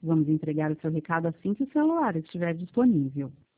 Vamos entregar o seu recado assim que o celular estiver disponível.